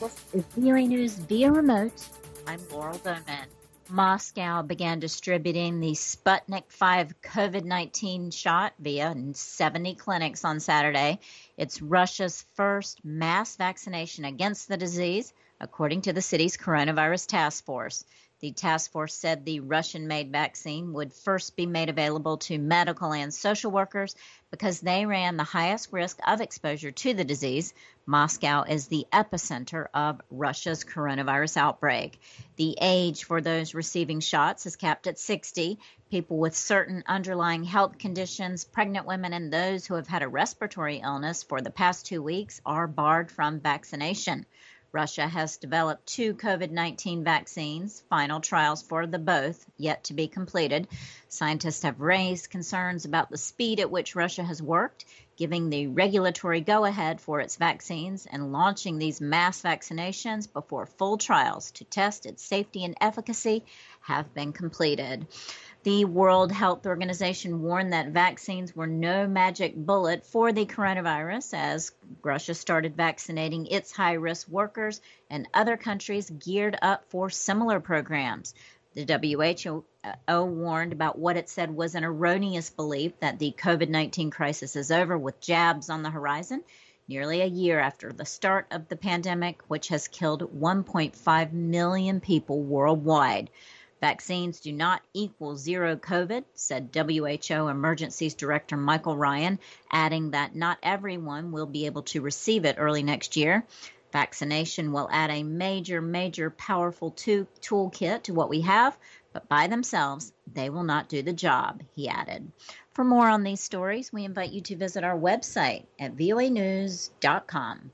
This is VOA News via remote. I'm Laurel Bowman. Moscow began distributing the Sputnik V COVID-19 shot via 70 clinics on Saturday. It's Russia's first mass vaccination against the disease, according to the city's coronavirus task force. The task force said the Russian-made vaccine would first be made available to medical and social workers because they ran the highest risk of exposure to the disease. Moscow is the epicenter of Russia's coronavirus outbreak. The age for those receiving shots is capped at 60. People with certain underlying health conditions, pregnant women, and those who have had a respiratory illness for the past 2 weeks are barred from vaccination. Russia has developed 2 COVID-19 vaccines, final trials for the both yet to be completed. Scientists have raised concerns about the speed at which Russia has worked, giving the regulatory go-ahead for its vaccines and launching these mass vaccinations before full trials to test its safety and efficacy have been completed. The World Health Organization warned that vaccines were no magic bullet for the coronavirus as Russia started vaccinating its high-risk workers and other countries geared up for similar programs. The WHO warned about what it said was an erroneous belief that the COVID-19 crisis is over with jabs on the horizon, nearly a year after the start of the pandemic, which has killed 1.5 million people worldwide. Vaccines do not equal zero COVID, said WHO Emergencies Director Michael Ryan, adding that not everyone will be able to receive it early next year. Vaccination will add a major, powerful toolkit to what we have, but by themselves, they will not do the job, he added. For more on these stories, we invite you to visit our website at voanews.com.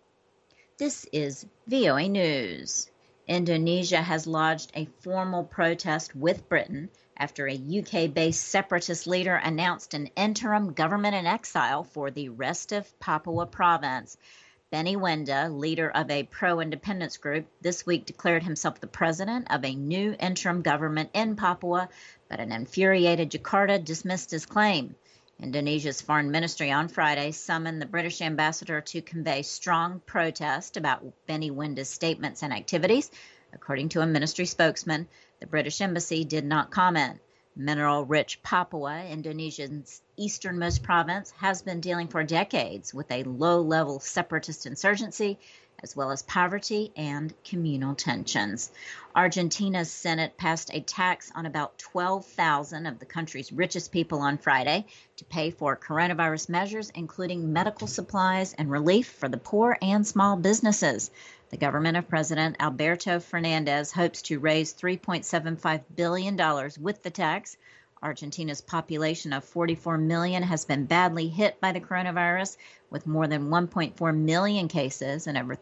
This is VOA News. Indonesia has lodged a formal protest with Britain after a UK-based separatist leader announced an interim government in exile for the rest of Papua province. Benny Wenda, leader of a pro-independence group, this week declared himself the president of a new interim government in Papua, but an infuriated Jakarta dismissed his claim. Indonesia's foreign ministry on Friday summoned the British ambassador to convey strong protest about Benny Wenda's statements and activities. According to a ministry spokesman, the British embassy did not comment. Mineral-rich Papua, Indonesia's easternmost province, has been dealing for decades with a low-level separatist insurgency, as well as poverty and communal tensions. Argentina's Senate passed a tax on about 12,000 of the country's richest people on Friday to pay for coronavirus measures, including medical supplies and relief for the poor and small businesses. The government of President Alberto Fernandez hopes to raise $3.75 billion with the tax. Argentina's population of 44 million has been badly hit by the coronavirus, with more than 1.4 million cases and over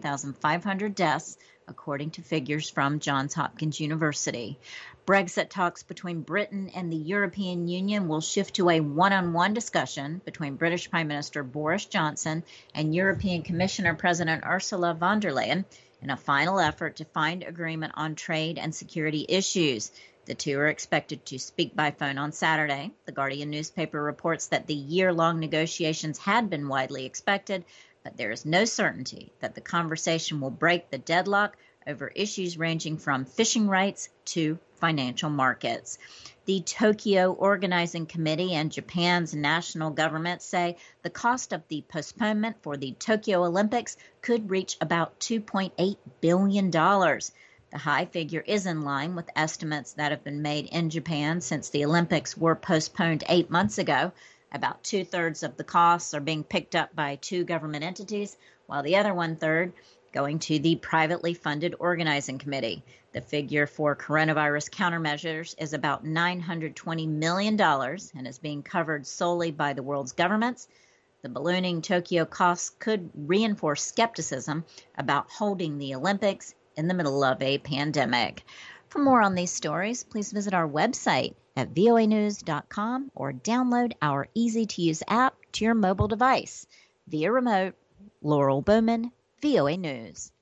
39,500 deaths, according to figures from Johns Hopkins University. Brexit talks between Britain and the European Union will shift to a one-on-one discussion between British Prime Minister Boris Johnson and European Commissioner President Ursula von der Leyen in a final effort to find agreement on trade and security issues. The two are expected to speak by phone on Saturday. The Guardian newspaper reports that the year-long negotiations had been widely expected, but there is no certainty that the conversation will break the deadlock over issues ranging from fishing rights to financial markets. The Tokyo Organizing Committee and Japan's national government say the cost of the postponement for the Tokyo Olympics could reach about $2.8 billion. The high figure is in line with estimates that have been made in Japan since the Olympics were postponed 8 months ago. About 2/3 of the costs are being picked up by 2 government entities, while the other 1/3 going to the privately funded organizing committee. The figure for coronavirus countermeasures is about $920 million and is being covered solely by the world's governments. The ballooning Tokyo costs could reinforce skepticism about holding the Olympics in the middle of a pandemic. For more on these stories, please visit our website at voanews.com or download our easy-to-use app to your mobile device. Via remote, Laurel Bowman, VOA News.